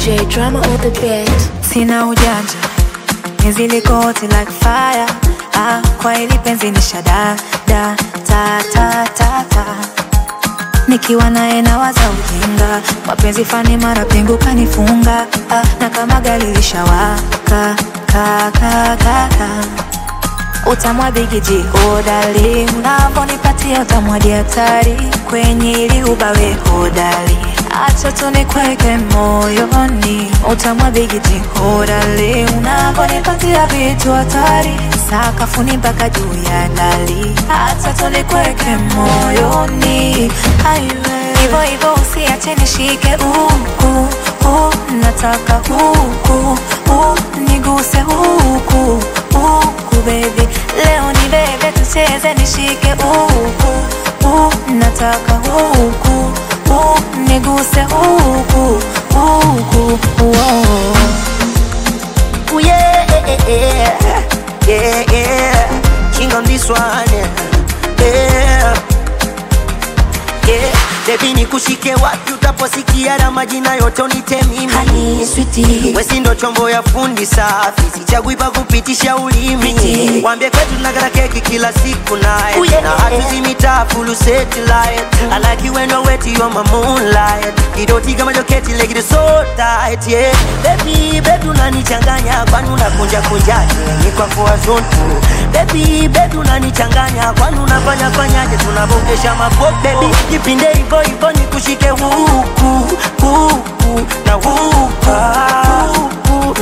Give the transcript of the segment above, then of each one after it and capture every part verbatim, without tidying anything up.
J drama on the beat. Sina ujanja, penzi liko hot like fire. Ah, kwa hili penzi ni shada da ta ta ta ta. Nikiwa naye nawaza ujinga, mapenzi fani mara pingu kanifunga. Ah, na kama gari lishawaka ka ka ka ka. Utamwa bigiji hodari, unavonipatia utamwa diatari. Kwenye ili ubawe hodari, acha tunikweke moyoni. Utamwa bigiji hodari, unavonipatia vitu hatari. Sakafuni mpaka juu ya dari, acha tunikweke moyoni. Hivo hivo usiache nishike huku, huku. Nataka huku, huku. Niguse huku, huku baby. Leo ni bebe tucheze nishike huku, huku. Nataka huku, huku. Niguse huku, huku. Oh. Ooh, yeah, yeah, yeah, yeah. King on this one, yeah, yeah. Baby nikushike wapi utaposikia na majina yote unite mimi. Honey sweetie, wesi ndo chombo ya fundi safi, sichagui pa kupitisha ulimi. Wambie kwetu tunakata keki kila siku night, Ooh, yeah, na hatuzimita full satellite. I like you when you're wet, you're my moonlight. Kidoti kama joketi leg it so tight, yeah. Baby, baby unanichanganya, kwani unakunja kunjaje? Ni kwa kwa zone. Baby, baby unanichanganya, kwani unafanya fanyaje? Tunabongesha mapo baby. Jipinde hivyo hivyo nikushike huku, huku na huku, huku,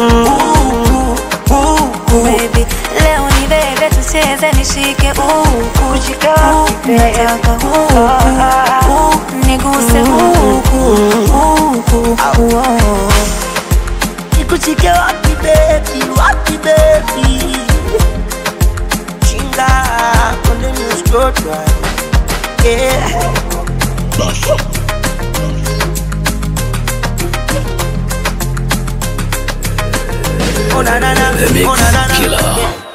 huku. Baby, leo ni bebe tucheze nishike huku, huku. Nataka huku, huku. Niguse huku, huku. Oh. Nikushike wapi baby, wapi baby? Chinga, konde ni scrot right, yeah. Oh na na na, oh na na na.